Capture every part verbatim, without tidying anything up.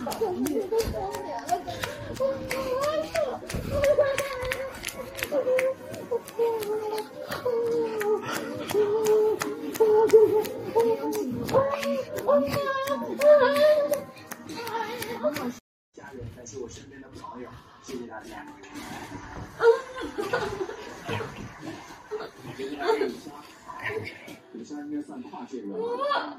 家人，感谢我身边的朋友，谢谢大家。李莎应该算跨界人了。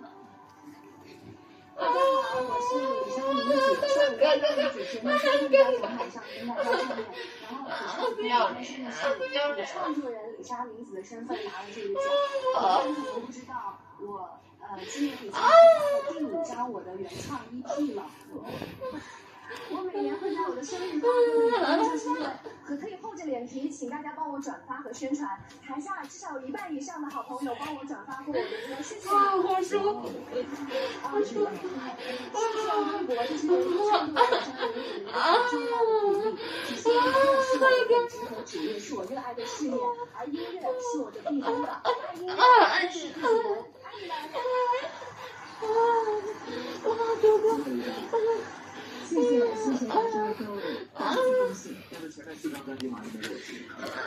大家好，我是李莎女主，上午刚刚主持的《生命标准海上跟大家见面，然后主持人呢是以创作人李莎林子的身份拿了这个奖。但是我不知道，我呃今年已经发了第五张我的原创 E P 了。我每年会在我的生日发布一个新闻，可可以厚着脸皮，请大家帮我转发和宣传。台下至少有一半以上的好朋友帮我转发过我的歌，谢谢。啊，好舒服。啊，谢谢微博这些人创作者上的一个重要的鼓励。只是音乐是我的本职和职业，是我热爱的事业，而音乐是我的避风港。爱音乐，爱是自己人，爱你们。啊，哇，哥哥。谢谢谢谢大家各位，感谢恭喜！要是前面四张专辑马上没有去。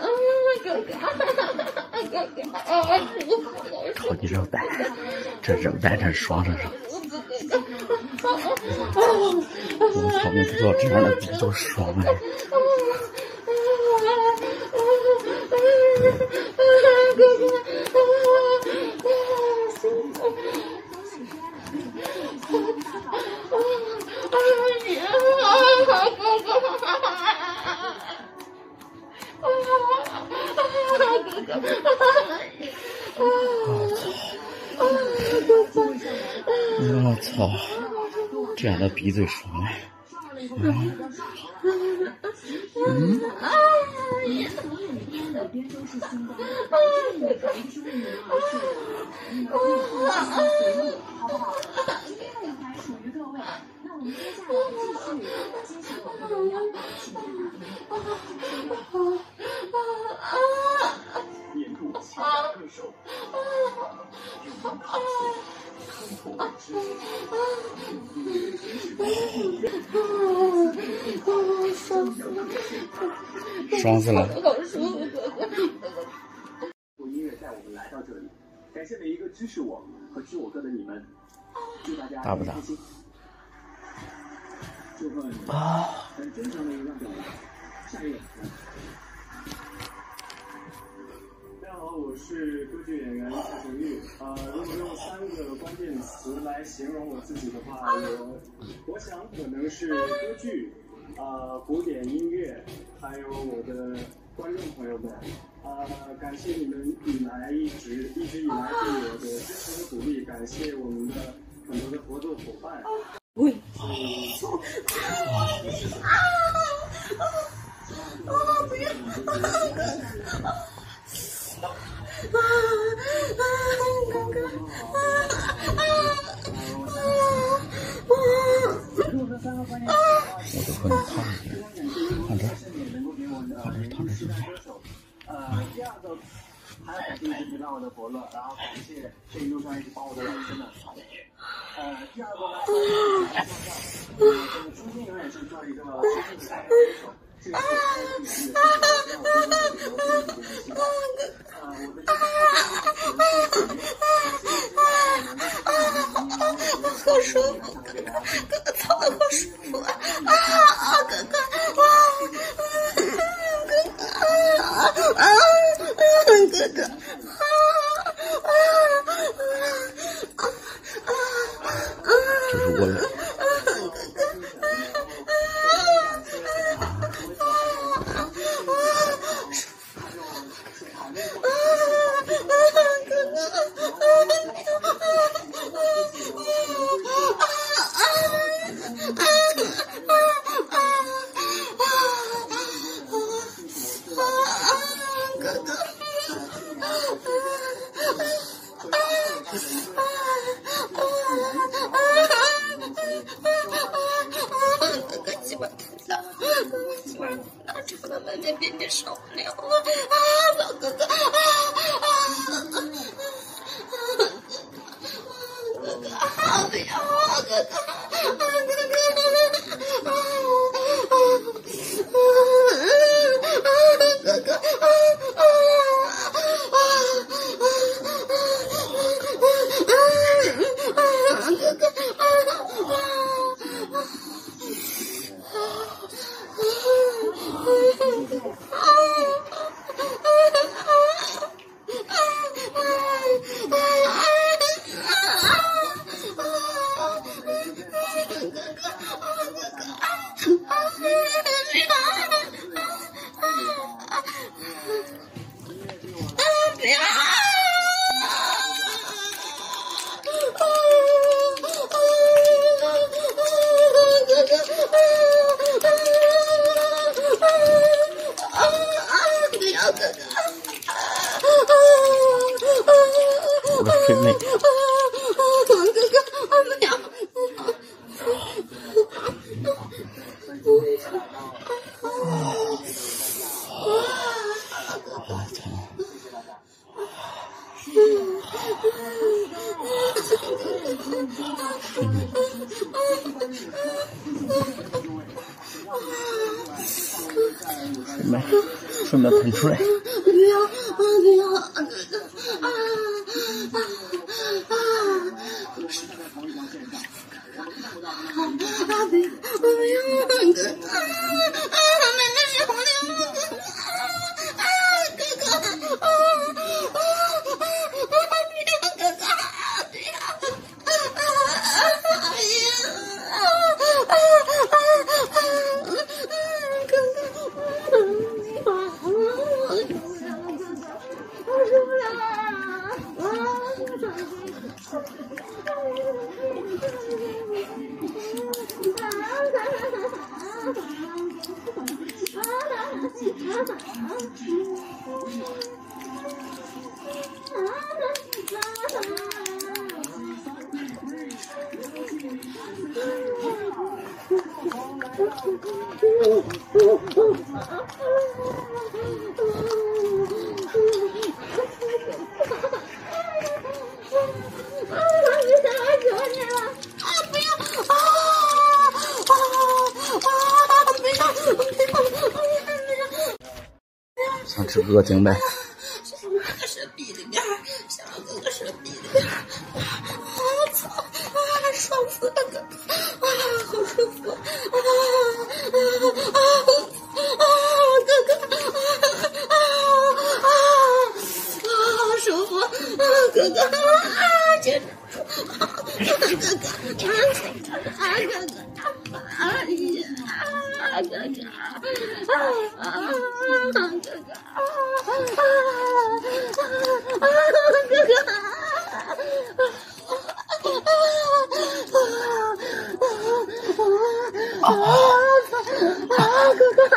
好的肉蛋，这肉蛋真爽着呢。我操，没不知道这样的比多爽哎！我操！这样的比最爽哎！嗯嗯。爽死了！ 好舒服，哥哥。音乐带我们来到这里，感谢每一个支持我和听我歌的你们，祝大家大不大？ 开心。祝贺你们！很真诚的一个表达。下一个。大家好，我是歌剧演员蔡成玉。呃，如果用三个关键词来形容我自己的话，我我想可能是歌剧。呃，古典音乐，还有我的观众朋友们，呃，感谢你们以来一直一直以来对我的支持和鼓励，感谢我们的很多的合作伙伴。喂！啊！啊！不要！啊！啊！哥哥！啊！啊！ 我就和你烫着，看这，看这烫着是不是？ 呃，第二个还要感谢一直陪伴我的伯乐，然后感谢这一路上一直帮我的老师们。呃，第二个呢，呃，这个初心永远是做一个生命感人的歌手。这个是我好舒服，哥哥，哥哥操的好舒服啊！啊，哥哥，哇，哥哥，啊啊，哥哥，啊啊啊啊啊！ 这是我的。 那边别受不了了啊，老哥哥啊啊！哥哥啊，不要啊，哥哥啊，哥哥。 顺便顺便喷出来。 不要，不要，哥哥，啊啊啊！啊！不要，不要，哥哥，啊！妹妹是红莲吗？哥哥，啊！哥哥，啊啊啊！不要，哥哥，不要，啊啊！哎呀，啊啊啊啊！哥哥，我受不了了，啊！ 想吃哥哥顶呗。 想哥哥是逼里边，想哥哥是逼里边。我操！啊，爽死了，哥哥！啊，好舒服！啊啊啊啊！哥哥！啊啊啊！好舒服！啊，哥哥！啊，简直！啊，哥哥！啊，哥哥！啊，哥哥！哎呀！啊，哥哥！啊啊啊！哥哥！啊啊啊！哥哥！啊！啊！哥哥！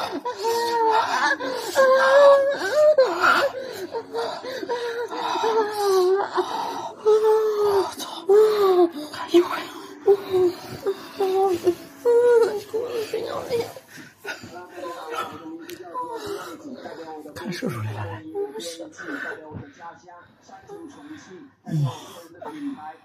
看一会儿。看射出来了，来。嗯。